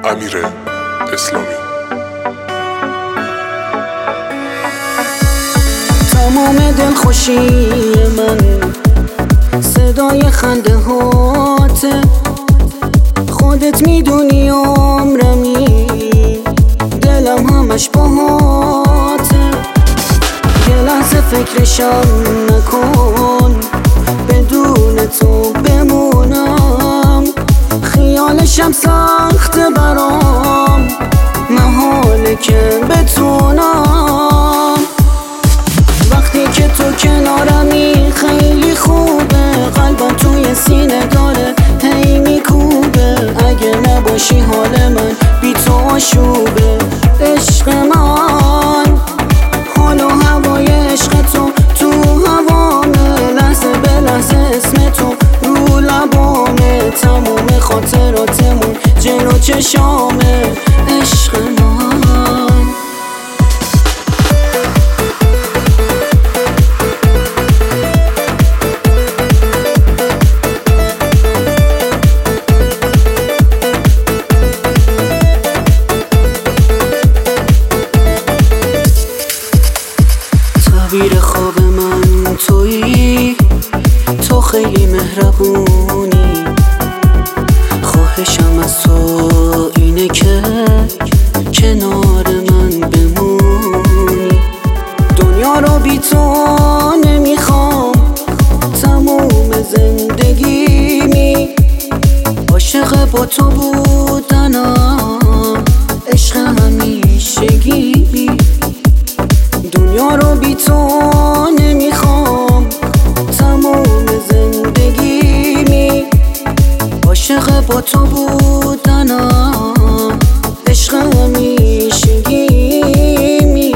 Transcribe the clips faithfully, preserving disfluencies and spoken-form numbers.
امیر اسلامی. تمام دلخوشی من صدای خنده هاته، خودت میدونی عمرمی دلم همش باهاته. یه لحظه فکرشم نکن بدون تو بمونم، خیالشم سخته برام محاله که بتونم. وقتی که تو کنارمی خیلی خوبه، قلبم توی سینه داره هی میکوبه. اگه نباشی حال من بی تو آشوبه. عشق من حال و هوای عشق تو تو هوامه، لحظه به لحظه اسم تو رو لبامه. تموم خاطراتمون جلو چشامه. عشق من تعبیر خواب من تویی، تو خیلی مهربونی. خواهشم از تو اینه که کنار من بمونی. دنیا رو بی تو نمیخوام تموم زندگیمی. عاشق با تو بودنم عشق همیشگی. دنیا رو بی تو نمیخوام تموم زندگیمی. عاشق با تو بودنم عشق همیشگیمی.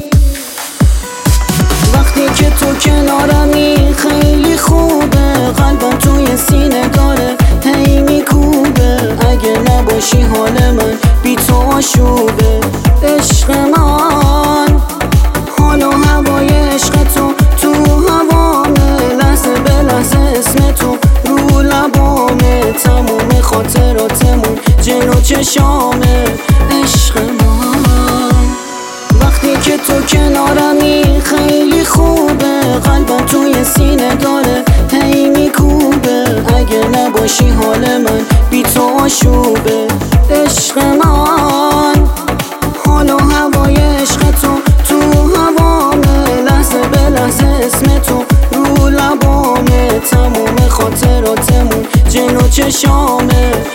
وقتی که تو کنارمی خیلی خوبه، قلبم توی سینه داره هی میکوبه. اگه نباشی حال من بی تو آشوبه. عشق من حال و هوای عشق تو تو هوامه، لحظه به لحظه اسم تو رو لبامه. تموم خاطراتمون جلو چشامه. عشق من وقتی که تو کنارمی خیلی خوبه، قلبم توی سینه داره هی میکوبه. اگه نباشی حال من بی تو آشوبه. عشق من حال و هوای عشق تو تو هوامه، لحظه به لحظه اسم تو رو لبامه. تموم خاطراتمون جلو چشامه.